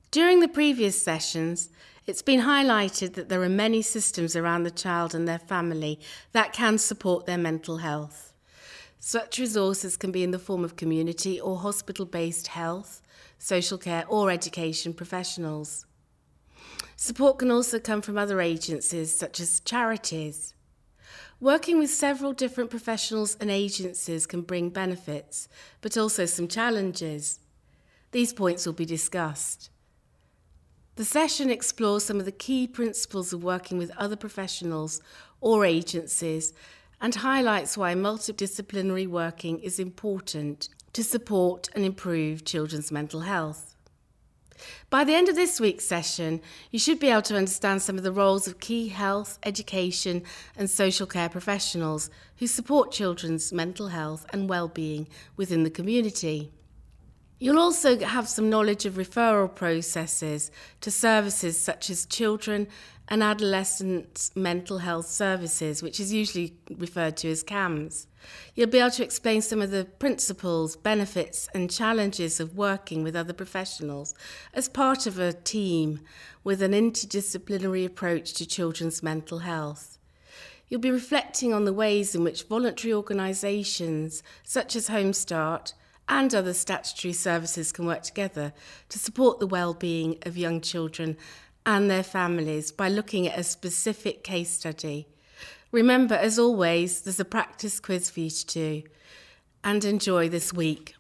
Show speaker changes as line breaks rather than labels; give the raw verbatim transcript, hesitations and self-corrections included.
During the previous sessions, it's been highlighted that there are many systems around the child and their family that can support their mental health. Such resources can be in the form of community or hospital-based health, social care or education professionals. Support can also come from other agencies such as charities. Working with several different professionals and agencies can bring benefits, but also some challenges. These points will be discussed. The session explores some of the key principles of working with other professionals or agencies and highlights why multidisciplinary working is important to support and improve children's mental health. By the end of this week's session, you should be able to understand some of the roles of key health, education and social care professionals who support children's mental health and well-being within the community. You'll also have some knowledge of referral processes to services such as children and adolescent mental health services, which is usually referred to as C A M S. You'll be able to explain some of the principles, benefits and challenges of working with other professionals as part of a team with an interdisciplinary approach to children's mental health. You'll be reflecting on the ways in which voluntary organisations such as Home Start and other statutory services can work together to support the well-being of young children and their families by looking at a specific case study. Remember, as always, there's a practice quiz for you to do, and enjoy this week.